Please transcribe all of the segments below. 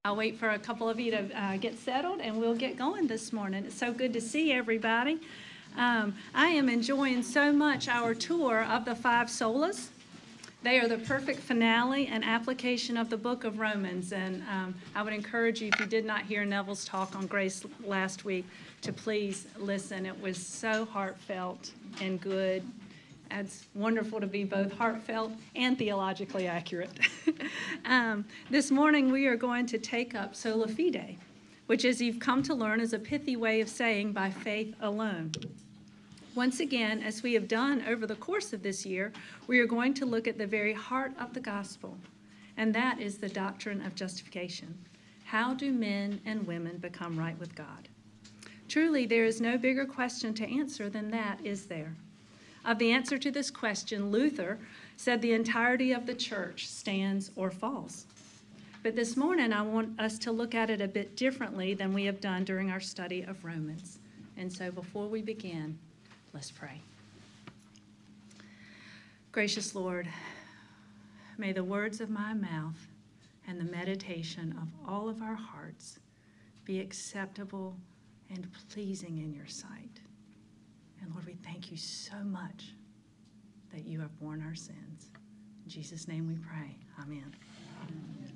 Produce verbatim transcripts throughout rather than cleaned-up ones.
I'll wait for a couple of you to uh, get settled, and we'll get going this morning. It's so good to see everybody. Um, I am enjoying so much our tour of the five solas. They are the perfect finale and application of the book of Romans, and um, I would encourage you, if you did not hear Neville's talk on grace last week, to please listen. It was so heartfelt and good. It's wonderful to be both heartfelt and theologically accurate. um, this morning we are going to take up sola fide, which, as you've come to learn, is a pithy way of saying by faith alone. Once again, as we have done over the course of this year, we are going to look at the very heart of the gospel, and that is the doctrine of justification. How do men and women become right with God? Truly, there is no bigger question to answer than that, is there? Of the answer to this question, Luther said the entirety of the church stands or falls. But this morning, I want us to look at it a bit differently than we have done during our study of Romans. And so before we begin, let's pray. Gracious Lord, may the words of my mouth and the meditation of all of our hearts be acceptable and pleasing in your sight. And Lord, we thank you so much that you have borne our sins. In Jesus' name we pray. Amen. Amen.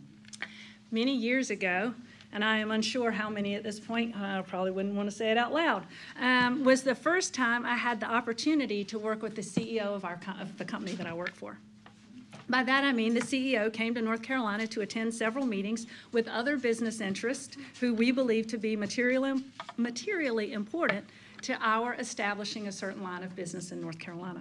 Many years ago, and I am unsure how many at this point, I probably wouldn't want to say it out loud, um, was the first time I had the opportunity to work with the C E O of, our, of the company that I work for. By that I mean the C E O came to North Carolina to attend several meetings with other business interests who we believe to be materially, materially important to our establishing a certain line of business in North Carolina.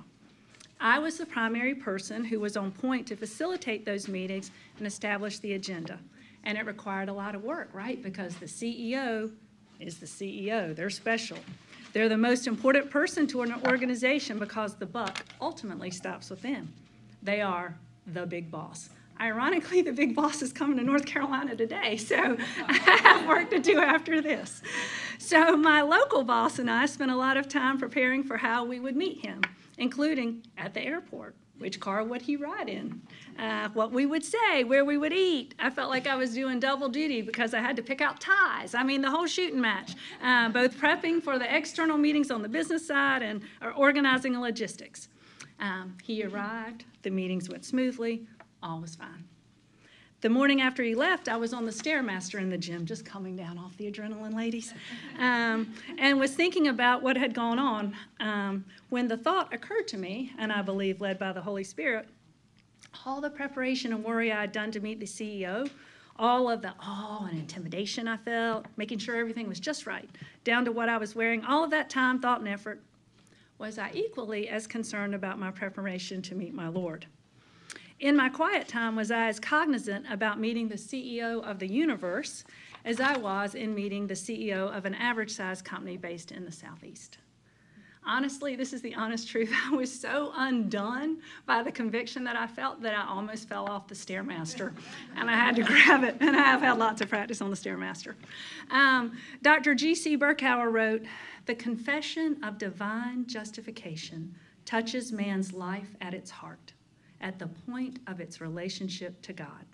I was the primary person who was on point to facilitate those meetings and establish the agenda. And it required a lot of work, right? Because the C E O is the C E O. They're special. They're the most important person to an organization because the buck ultimately stops with them. They are the big boss. Ironically, the big boss is coming to North Carolina today, so I have work to do after this. So my local boss and I spent a lot of time preparing for how we would meet him, including at the airport. Which car would he ride in? Uh, what we would say, where we would eat. I felt like I was doing double duty because I had to pick out ties. I mean, the whole shooting match, uh, both prepping for the external meetings on the business side and or organizing the logistics. Um, he arrived. The meetings went smoothly. All was fine. The morning after he left, I was on the Stairmaster in the gym, just coming down off the adrenaline, ladies, um, and was thinking about what had gone on um, when the thought occurred to me, and I believe led by the Holy Spirit, all the preparation and worry I had done to meet the C E O, all of the awe and intimidation I felt, making sure everything was just right, down to what I was wearing, all of that time, thought, and effort, was I equally as concerned about my preparation to meet my Lord. In my quiet time, was I as cognizant about meeting the C E O of the universe as I was in meeting the C E O of an average-sized company based in the Southeast. Honestly, this is the honest truth. I was so undone by the conviction that I felt that I almost fell off the Stairmaster, and I had to grab it, and I have had lots of practice on the Stairmaster. Um, Doctor G C Berkouwer wrote, "The confession of divine justification touches man's life at its heart, at the point of its relationship to God.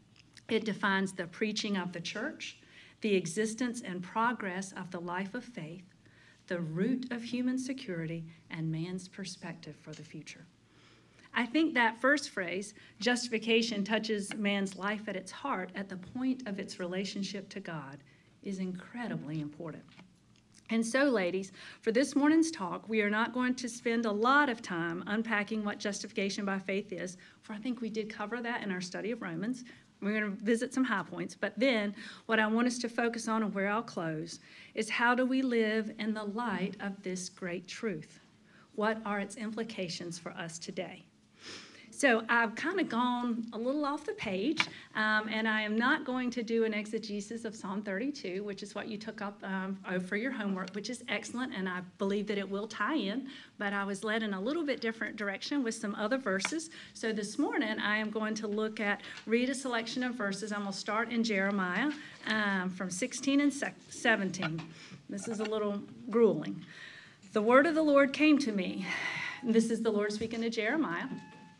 It defines the preaching of the church, the existence and progress of the life of faith, the root of human security, and man's perspective for the future." I think that first phrase, justification touches man's life at its heart, at the point of its relationship to God, is incredibly important. And so, ladies, for this morning's talk, we are not going to spend a lot of time unpacking what justification by faith is, for I think we did cover that in our study of Romans. We're going to visit some high points, but then what I want us to focus on, and where I'll close, is how do we live in the light of this great truth? What are its implications for us today? So I've kind of gone a little off the page, um, and I am not going to do an exegesis of Psalm thirty-two, which is what you took up um, for your homework, which is excellent, and I believe that it will tie in, but I was led in a little bit different direction with some other verses. So this morning I am going to look at, read a selection of verses. I'm going to start in Jeremiah um, from sixteen and seventeen. This is a little grueling. "The word of the Lord came to me." This is the Lord speaking to Jeremiah.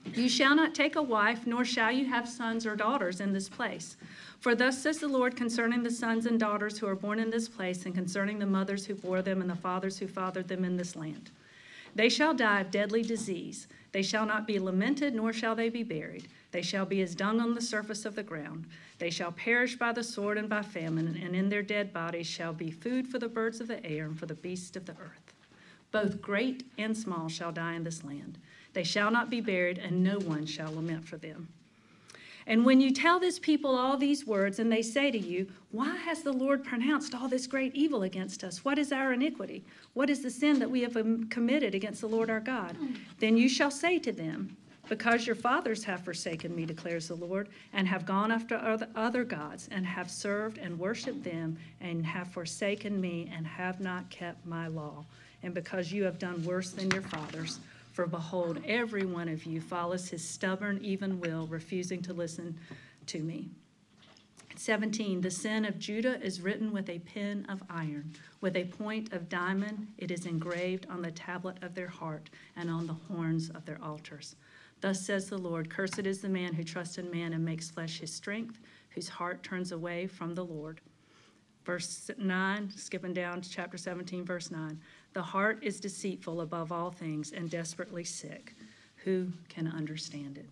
You shall not take a wife, nor shall you have sons or daughters in this place. For thus says the Lord concerning the sons and daughters who are born in this place, and concerning the mothers who bore them and the fathers who fathered them in this land. They shall die of deadly disease. They shall not be lamented, nor shall they be buried. They shall be as dung on the surface of the ground. They shall perish by the sword and by famine, and in their dead bodies shall be food for the birds of the air and for the beasts of the earth. Both great and small shall die in this land. They shall not be buried, and no one shall lament for them. And when you tell this people all these words, and they say to you, why has the Lord pronounced all this great evil against us? What is our iniquity? What is the sin that we have committed against the Lord our God? Then you shall say to them, because your fathers have forsaken me, declares the Lord, and have gone after other gods, and have served and worshipped them, and have forsaken me, and have not kept my law. And because you have done worse than your fathers, for behold, every one of you follows his stubborn, even will, refusing to listen to me. seventeen, the sin of Judah is written with a pen of iron. With a point of diamond, it is engraved on the tablet of their heart and on the horns of their altars. Thus says the Lord, cursed is the man who trusts in man and makes flesh his strength, whose heart turns away from the Lord. Verse nine, skipping down to chapter seventeen, verse nine. The heart is deceitful above all things and desperately sick. Who can understand it?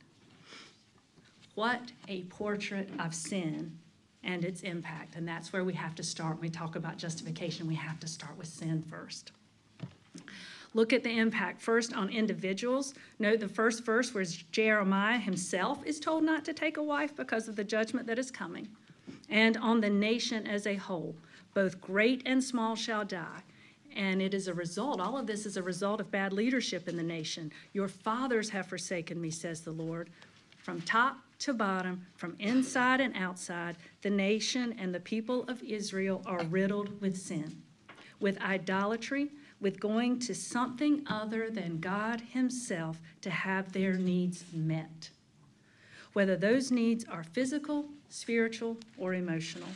What a portrait of sin and its impact. And that's where we have to start. When we talk about justification, we have to start with sin first. Look at the impact first on individuals. Note the first verse where Jeremiah himself is told not to take a wife because of the judgment that is coming. And on the nation as a whole, both great and small shall die. And it is a result, all of this is a result of bad leadership in the nation. Your fathers have forsaken me, says the Lord. From top to bottom, from inside and outside, the nation and the people of Israel are riddled with sin, with idolatry, with going to something other than God himself to have their needs met, whether those needs are physical, spiritual, or emotional.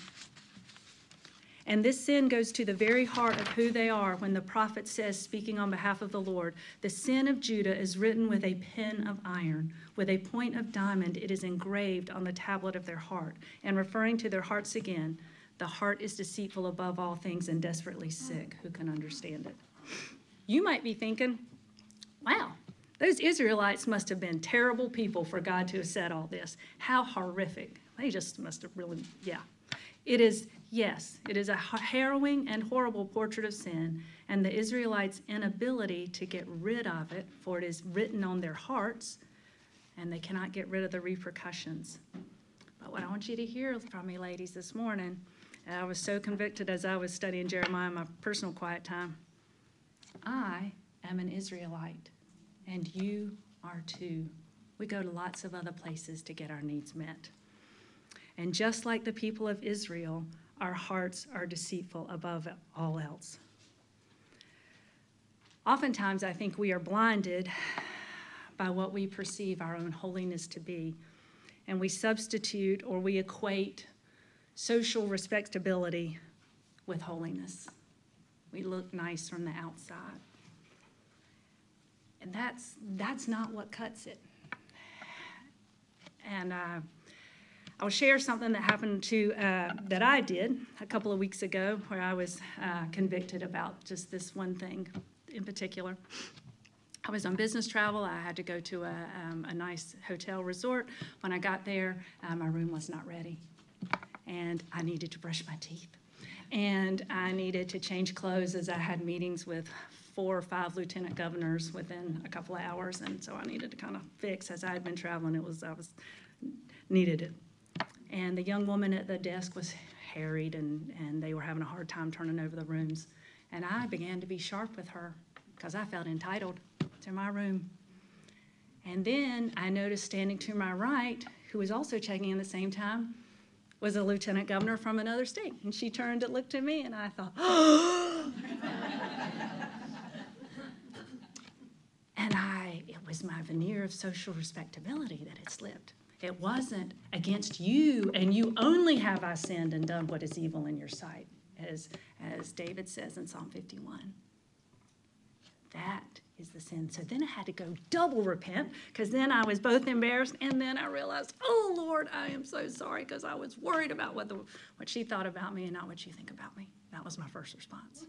And this sin goes to the very heart of who they are when the prophet says, speaking on behalf of the Lord, the sin of Judah is written with a pen of iron, with a point of diamond. It is engraved on the tablet of their heart. And referring to their hearts again, the heart is deceitful above all things and desperately sick. Who can understand it? You might be thinking, wow, those Israelites must have been terrible people for God to have said all this. How horrific. They just must have really, yeah. It is, yes, it is a harrowing and horrible portrait of sin and the Israelites' inability to get rid of it, for it is written on their hearts, and they cannot get rid of the repercussions. But what I want you to hear from me, ladies, this morning, and I was so convicted as I was studying Jeremiah in my personal quiet time, I am an Israelite, and you are too. We go to lots of other places to get our needs met. And just like the people of Israel, our hearts are deceitful above all else. Oftentimes, I think we are blinded by what we perceive our own holiness to be, and we substitute or we equate social respectability with holiness. We look nice from the outside. And that's that's not what cuts it. And uh, I'll share something that happened to, uh, that I did a couple of weeks ago where I was uh, convicted about just this one thing in particular. I was on business travel. I had to go to a, um, a nice hotel resort. When I got there, uh, my room was not ready. And I needed to brush my teeth. And I needed to change clothes as I had meetings with four or five lieutenant governors within a couple of hours. And so I needed to kind of fix as I had been traveling. It was, I was, needed it. And the young woman at the desk was harried, and, and they were having a hard time turning over the rooms. And I began to be sharp with her because I felt entitled to my room. And then I noticed standing to my right, who was also checking in the same time, was a lieutenant governor from another state. And she turned and looked at me, and I thought, oh! And I, it was my veneer of social respectability that had slipped. It wasn't against you, and you only have I sinned and done what is evil in your sight, as, as David says in Psalm fifty-one. That is the sin. So then I had to go double repent, because then I was both embarrassed, and then I realized, oh, Lord, I am so sorry, because I was worried about what the what she thought about me and not what you think about me. That was my first response.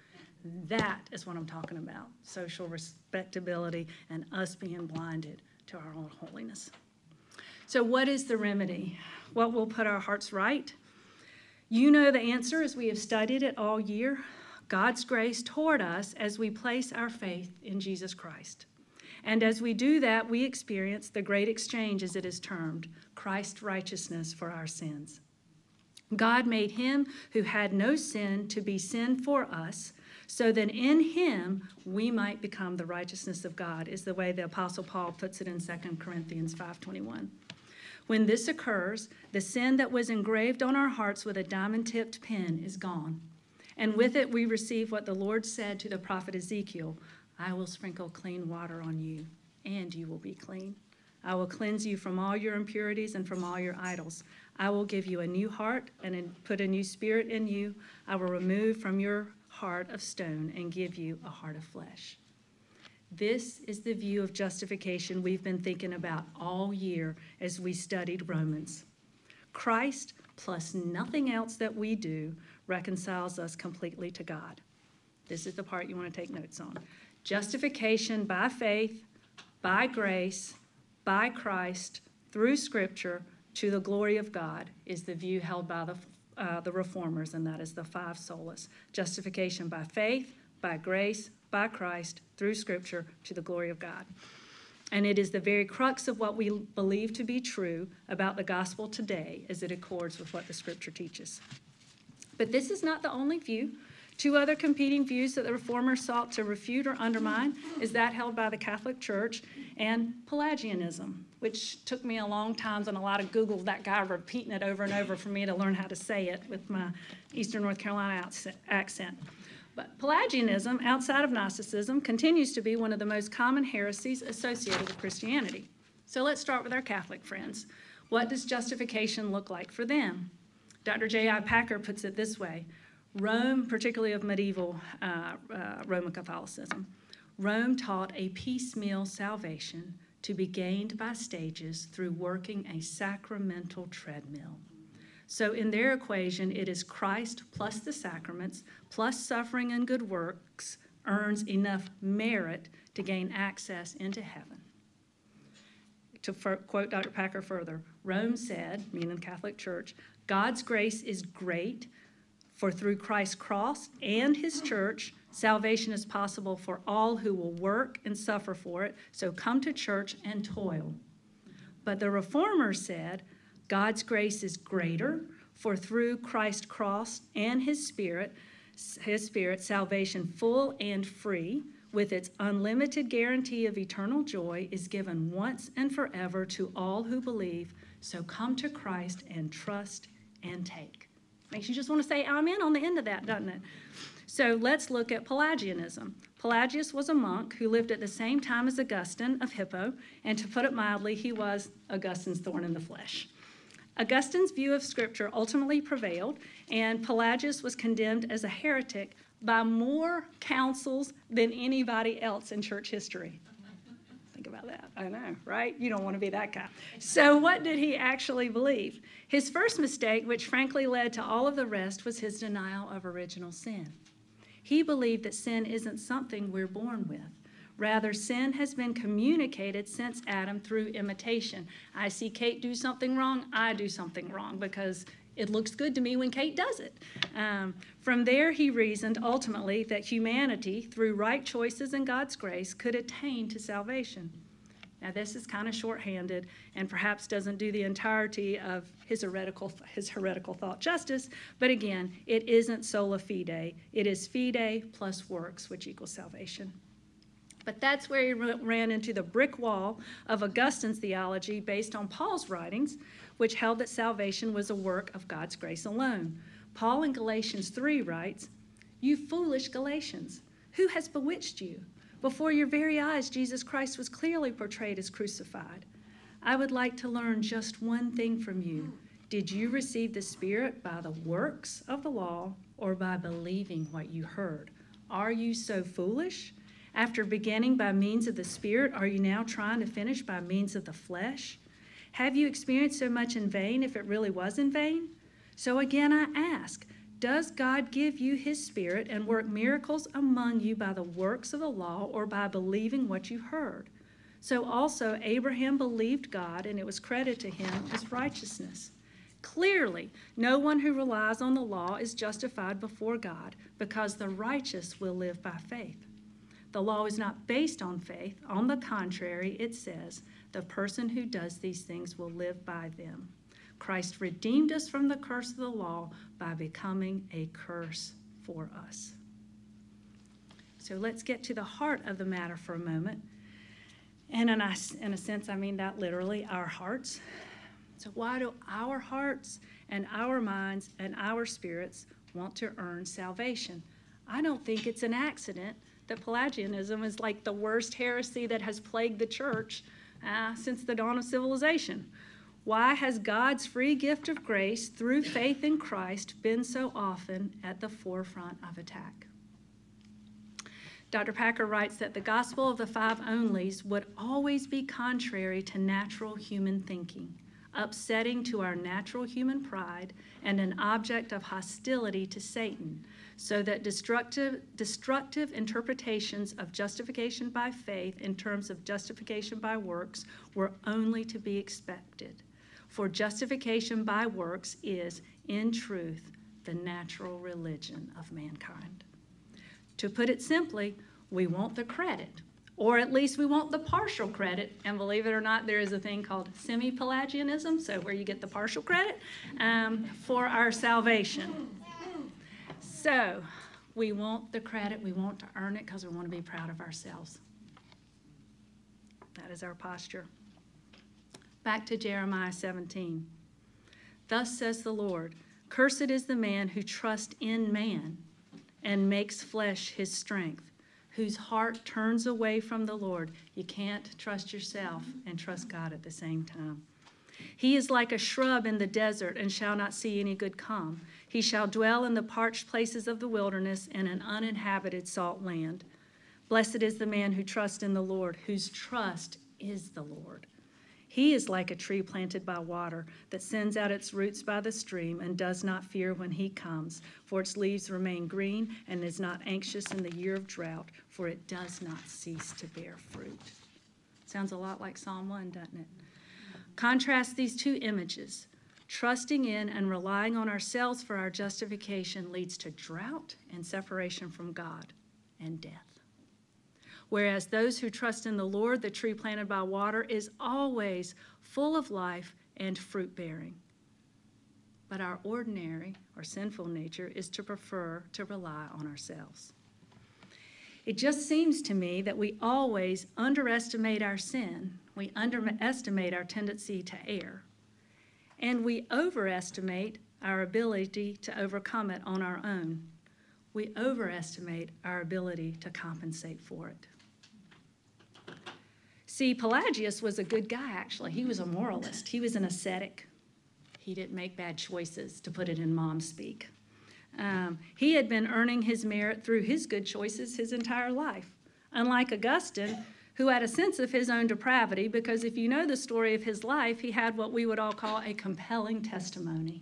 That is what I'm talking about, social respectability and us being blinded to our own holiness. So what is the remedy? What will put our hearts right? You know the answer, as we have studied it all year. God's grace toward us as we place our faith in Jesus Christ. And as we do that, we experience the great exchange, as it is termed, Christ's righteousness for our sins. God made him who had no sin to be sin for us, so that in him we might become the righteousness of God, is the way the Apostle Paul puts it in Second Corinthians five twenty-one. When this occurs, the sin that was engraved on our hearts with a diamond-tipped pen is gone. And with it we receive what the Lord said to the prophet Ezekiel, I will sprinkle clean water on you, and you will be clean. I will cleanse you from all your impurities and from all your idols. I will give you a new heart and put a new spirit in you. I will remove from your heart of stone and give you a heart of flesh. This is the view of justification we've been thinking about all year as we studied Romans. Christ, plus nothing else that we do, reconciles us completely to God. This is the part you want to take notes on. Justification by faith, by grace, by Christ, through Scripture, to the glory of God, is the view held by the uh, the Reformers, and that is the five solas. Justification by faith, by grace, by Christ, through Scripture, to the glory of God. And it is the very crux of what we believe to be true about the gospel today, as it accords with what the Scripture teaches. But this is not the only view. Two other competing views that the Reformers sought to refute or undermine is that held by the Catholic Church and Pelagianism, which took me a long time and a lot of Google, that guy repeating it over and over for me to learn how to say it with my Eastern North Carolina accent. But Pelagianism, outside of Gnosticism, continues to be one of the most common heresies associated with Christianity. So let's start with our Catholic friends. What does justification look like for them? Doctor J I Packer puts it this way. Rome, particularly of medieval uh, uh, Roman Catholicism, Rome taught a piecemeal salvation to be gained by stages through working a sacramental treadmill. So in their equation, it is Christ plus the sacraments plus suffering and good works earns enough merit to gain access into heaven. To f- quote Doctor Packer further, Rome said, meaning the Catholic Church, God's grace is great, for through Christ's cross and his church, salvation is possible for all who will work and suffer for it, so come to church and toil. But the Reformers said, God's grace is greater, for through Christ's cross and his spirit, his spirit, salvation full and free, with its unlimited guarantee of eternal joy, is given once and forever to all who believe, so come to Christ and trust and take. Makes you just want to say amen on the end of that, doesn't it? So let's look at Pelagianism. Pelagius was a monk who lived at the same time as Augustine of Hippo, and to put it mildly, he was Augustine's thorn in the flesh. Augustine's view of Scripture ultimately prevailed, and Pelagius was condemned as a heretic by more councils than anybody else in church history. Think about that. I know, right? You don't want to be that guy. So what did he actually believe? His first mistake, which frankly led to all of the rest, was his denial of original sin. He believed that sin isn't something we're born with. Rather, sin has been communicated since Adam through imitation. I see Kate do something wrong, I do something wrong because it looks good to me when Kate does it. Um, from there, he reasoned ultimately that humanity, through right choices and God's grace, could attain to salvation. Now, this is kind of shorthanded and perhaps doesn't do the entirety of his heretical, his heretical thought justice, but again, it isn't sola fide. It is fide plus works, which equals salvation. But that's where he ran into the brick wall of Augustine's theology based on Paul's writings, which held that salvation was a work of God's grace alone. Paul in Galatians three writes, "You foolish Galatians, who has bewitched you? Before your very eyes, Jesus Christ was clearly portrayed as crucified. I would like to learn just one thing from you. Did you receive the Spirit by the works of the law or by believing what you heard? Are you so foolish? After beginning by means of the Spirit, are you now trying to finish by means of the flesh? Have you experienced so much in vain if it really was in vain? So again I ask, does God give you his Spirit and work miracles among you by the works of the law or by believing what you heard? So also Abraham believed God, and it was credited to him as righteousness. Clearly, no one who relies on the law is justified before God, because the righteous will live by faith. The law is not based on faith. On the contrary, it says, the person who does these things will live by them. Christ redeemed us from the curse of the law by becoming a curse for us. So let's get to the heart of the matter for a moment. And in a, in a sense, I mean that literally, our hearts. So why do our hearts and our minds and our spirits want to earn salvation? I don't think it's an accident that Pelagianism is like the worst heresy that has plagued the church uh, since the dawn of civilization. Why has God's free gift of grace through faith in Christ been so often at the forefront of attack? Doctor Packer writes that the gospel of the five onlys would always be contrary to natural human thinking, upsetting to our natural human pride, and an object of hostility to Satan, so that destructive, destructive interpretations of justification by faith in terms of justification by works were only to be expected. For justification by works is, in truth, the natural religion of mankind. To put it simply, we want the credit, or at least we want the partial credit, and believe it or not, there is a thing called semi-Pelagianism, so where you get the partial credit, um, for our salvation. So, we want the credit, we want to earn it because we want to be proud of ourselves. That is our posture. Back to Jeremiah seventeen. Thus says the Lord, cursed is the man who trusts in man and makes flesh his strength, whose heart turns away from the Lord. You can't trust yourself and trust God at the same time. He is like a shrub in the desert and shall not see any good come. He shall dwell in the parched places of the wilderness in an uninhabited salt land. Blessed is the man who trusts in the Lord, whose trust is the Lord. He is like a tree planted by water that sends out its roots by the stream and does not fear when he comes, for its leaves remain green and is not anxious in the year of drought, for it does not cease to bear fruit. Sounds a lot like Psalm one, doesn't it? Contrast these two images. Trusting in and relying on ourselves for our justification leads to drought and separation from God and death. Whereas those who trust in the Lord, the tree planted by water, is always full of life and fruit-bearing. But our ordinary or sinful nature is to prefer to rely on ourselves. It just seems to me that we always underestimate our sin, we underestimate our tendency to err, and we overestimate our ability to overcome it on our own. We overestimate our ability to compensate for it. See, Pelagius was a good guy, actually. He was a moralist. He was an ascetic. He didn't make bad choices, to put it in mom speak. Um, he had been earning his merit through his good choices his entire life, unlike Augustine, who had a sense of his own depravity, because if you know the story of his life, he had what we would all call a compelling testimony.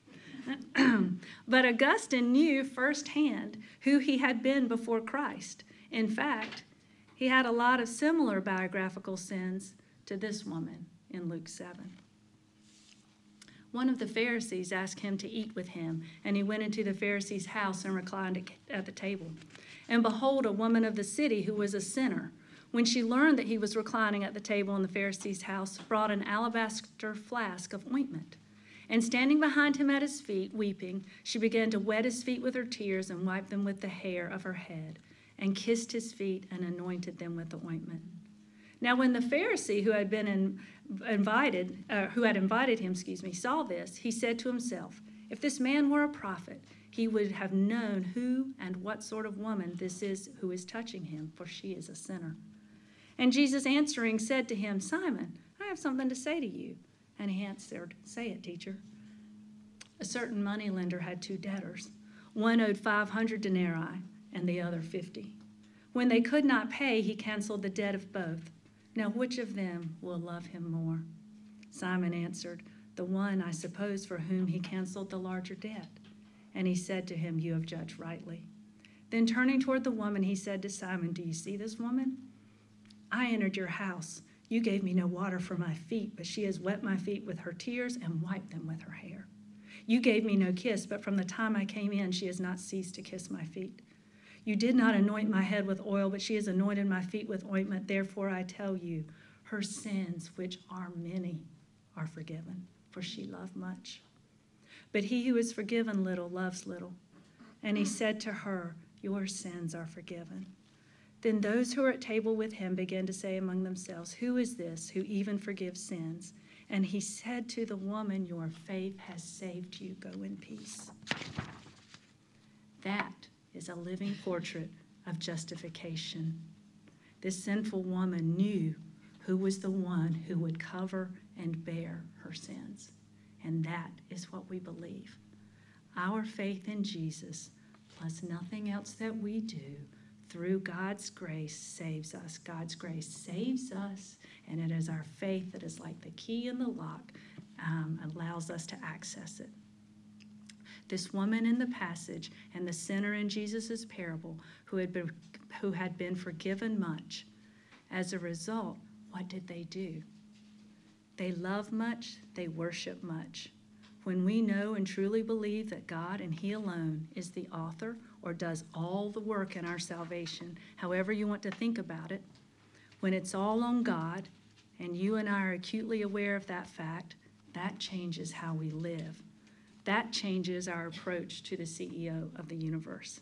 But Augustine knew firsthand who he had been before Christ. In fact, he had a lot of similar biographical sins to this woman in Luke seven. One of the Pharisees asked him to eat with him, and he went into the Pharisee's house and reclined at the table. And behold, a woman of the city who was a sinner, when she learned that he was reclining at the table in the Pharisee's house, brought an alabaster flask of ointment. And standing behind him at his feet, weeping, she began to wet his feet with her tears and wipe them with the hair of her head, and kissed his feet and anointed them with the ointment. Now when the Pharisee who had been in, invited, uh, who had invited him, excuse me, saw this, he said to himself, if this man were a prophet, he would have known who and what sort of woman this is who is touching him, for she is a sinner. And Jesus answering said to him, Simon, I have something to say to you. And he answered, say it, teacher. A certain moneylender had two debtors. One owed five hundred denarii and the other fifty. When they could not pay, he canceled the debt of both. Now which of them will love him more? Simon answered, the one, I suppose, for whom he canceled the larger debt. And he said to him, you have judged rightly. Then turning toward the woman, he said to Simon, do you see this woman? I entered your house. You gave me no water for my feet, but she has wet my feet with her tears and wiped them with her hair. You gave me no kiss, but from the time I came in, she has not ceased to kiss my feet. You did not anoint my head with oil, but she has anointed my feet with ointment. Therefore I tell you, her sins, which are many, are forgiven, for she loved much. But he who is forgiven little loves little. And he said to her, your sins are forgiven. Then those who were at table with him began to say among themselves, who is this who even forgives sins? And he said to the woman, your faith has saved you. Go in peace. That is a living portrait of justification. This sinful woman knew who was the one who would cover and bear her sins. And that is what we believe. Our faith in Jesus, plus nothing else that we do, through God's grace saves us. God's grace saves us, and it is our faith that is like the key in the lock, um, allows us to access it. This woman in the passage and the sinner in Jesus' parable who had been, who had been forgiven much, as a result, what did they do? They love much, they worship much. When we know and truly believe that God and He alone is the author or does all the work in our salvation, however you want to think about it, when it's all on God and you and I are acutely aware of that fact, that changes how we live. That changes our approach to the C E O of the universe.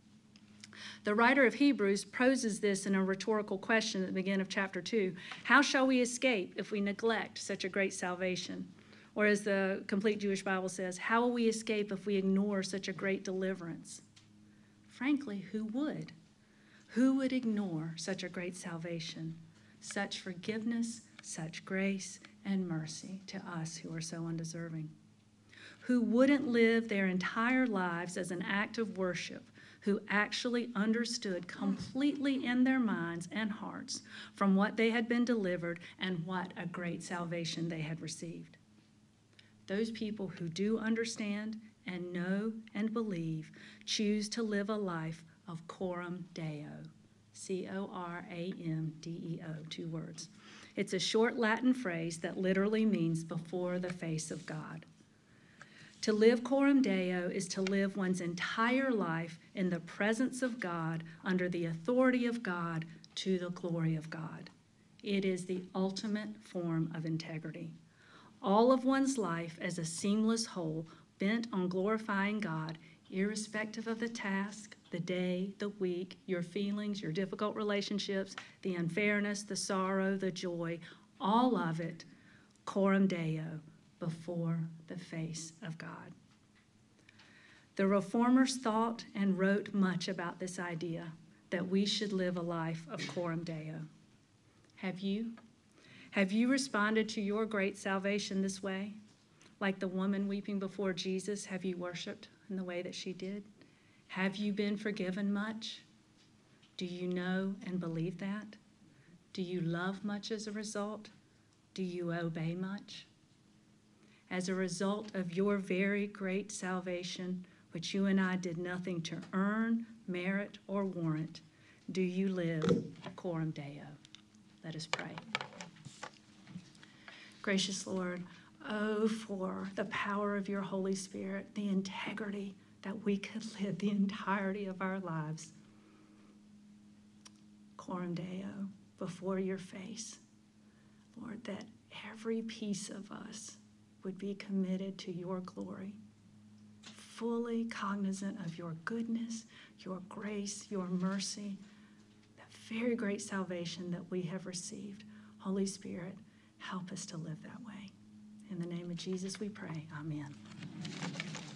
The writer of Hebrews poses this in a rhetorical question at the beginning of chapter two. How shall we escape if we neglect such a great salvation? Or as the Complete Jewish Bible says, how will we escape if we ignore such a great deliverance? Frankly, who would? Who would ignore such a great salvation, such forgiveness, such grace and mercy to us who are so undeserving? Who wouldn't live their entire lives as an act of worship, who actually understood completely in their minds and hearts from what they had been delivered and what a great salvation they had received? Those people who do understand and know and believe choose to live a life of coram Deo, C O R A M D E O, two words. It's a short Latin phrase that literally means before the face of God. To live coram Deo is to live one's entire life in the presence of God, under the authority of God, to the glory of God. It is the ultimate form of integrity. All of one's life as a seamless whole, bent on glorifying God, irrespective of the task, the day, the week, your feelings, your difficult relationships, the unfairness, the sorrow, the joy, all of it, coram Deo, before the face of God. The Reformers thought and wrote much about this idea that we should live a life of coram Deo. Have you? Have you responded to your great salvation this way? Like the woman weeping before Jesus, have you worshiped in the way that she did? Have you been forgiven much? Do you know and believe that? Do you love much as a result? Do you obey much? As a result of your very great salvation, which you and I did nothing to earn, merit, or warrant, do you live coram Deo? Let us pray. Gracious Lord, oh, for the power of your Holy Spirit, the integrity that we could live the entirety of our lives coram Deo, before your face. Lord, that every piece of us would be committed to your glory, fully cognizant of your goodness, your grace, your mercy, that very great salvation that we have received. Holy Spirit, help us to live that way. In the name of Jesus we pray. Amen.